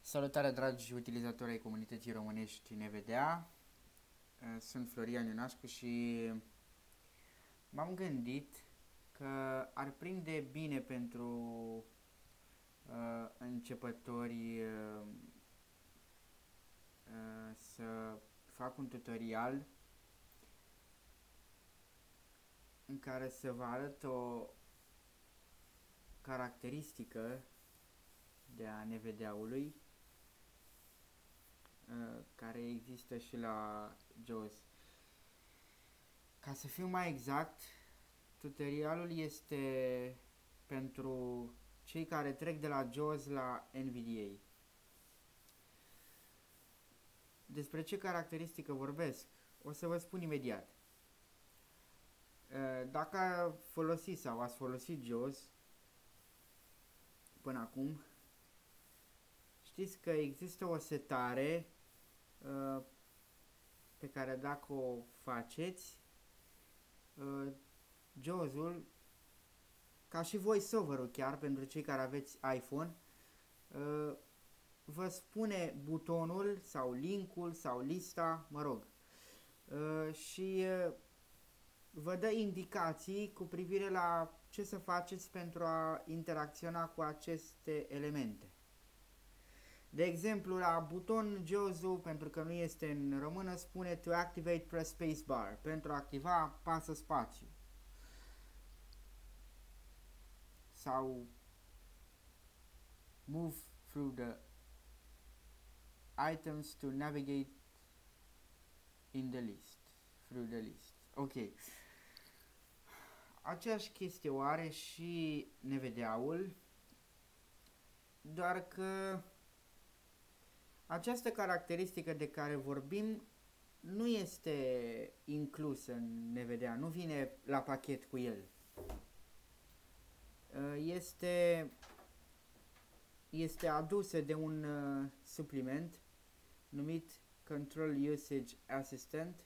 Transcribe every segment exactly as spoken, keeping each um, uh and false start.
Salutare, dragi utilizatori ai comunității românești N V D A. Sunt Florian Ionascu și m-am gândit că ar prinde bine pentru uh, începători uh, uh, să fac un tutorial în care să vă arăt o caracteristică de a N V D A-ului care există și la JAWS. Ca să fiu mai exact, tutorialul este pentru cei care trec de la JAWS la N V D A. Despre ce caracteristică vorbesc, o să vă spun imediat. Dacă folosiți sau ați folosit JAWS până acum, știți că există o setare uh, pe care dacă o faceți, uh, JAWS-ul, ca și VoiceOver-ul chiar, pentru cei care aveți iPhone, uh, vă spune butonul sau linkul sau lista, mă rog, uh, și uh, vă dă indicații cu privire la ce să faceți pentru a interacționa cu aceste elemente. De exemplu, la buton JAWS-ul, pentru că nu este în română, spune to activate press spacebar. Pentru a activa, pasă spațiu. Sau move through the items to navigate in the list. Through the list. Ok. Aceeași chestie o are și N V D A-ul, doar că această caracteristică de care vorbim nu este inclusă în N V D A, nu vine la pachet cu el. Este, este adusă de un uh, supliment numit Control Usage Assistant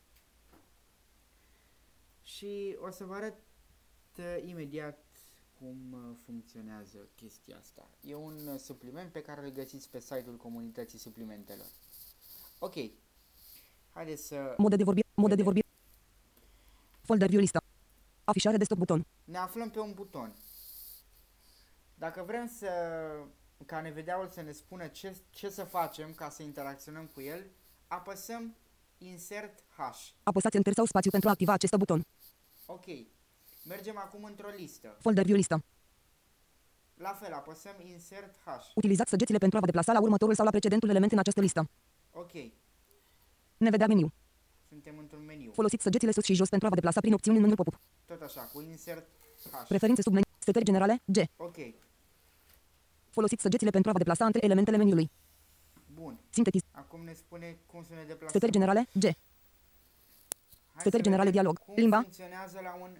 și o să vă arăt uh, imediat cum uh, funcționează chestia asta. E un uh, supliment pe care îl găsiți pe site-ul comunității suplimentelor. Ok. Haideți să... Modă de vorbire, modă de vorbire. Folder view lista. Afișare desktop buton. Ne aflăm pe un buton. Dacă vrem să ca N V D A-ul să ne spună ce, ce să facem ca să interacționăm cu el, apăsăm Insert H. Apăsați Enter sau spațiu pentru a activa acest buton. Ok. Mergem acum într-o listă. Folder view lista. La fel, apăsăm Insert H. Utilizați săgețile pentru a vă deplasa la următorul sau la precedentul element în această listă. Ok. N V D A meniu. Suntem într-un meniu. Folosiți săgețile sus și jos pentru a vă deplasa prin opțiuni în meniu pop-up. Tot așa, cu Insert H. Preferințe sub meniu. Setări generale, G. Ok. Folosiți săgețile pentru a vă deplasa între elementele meniului. Bun. Sintetiz. Acum ne spune cum să ne deplasăm. Setări generale, G. Hai Setări generale, dialog. Cum Limba. funcționează la un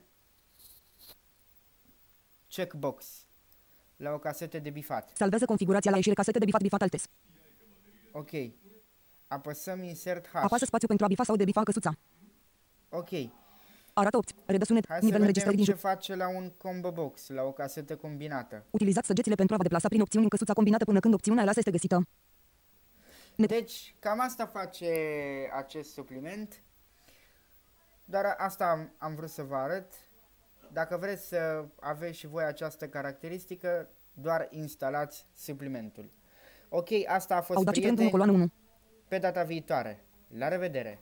checkbox. La o casetă de bifat. Salvează configurația la ieșire casete de bifat bifat altes. Ok. Apăsăm Insert H. Apasă spațiu pentru a bifa sau debifa căsuța. Ok. Arată opți. Redă sunet. Hai să Nivel înregistrării vedem din ce joc. face la un combo box, la o casetă combinată. Utilizați săgețile pentru a vă deplasa prin opțiuni în căsuța combinată până când opțiunea aleasă este găsită. Deci, cam asta face acest supliment. Dar asta am, am vrut să vă arăt. Dacă vreți să aveți și voi această caracteristică, doar instalați suplimentul. Ok, asta a fost, Audacity prieteni. coloană unu. Pe data viitoare. La revedere!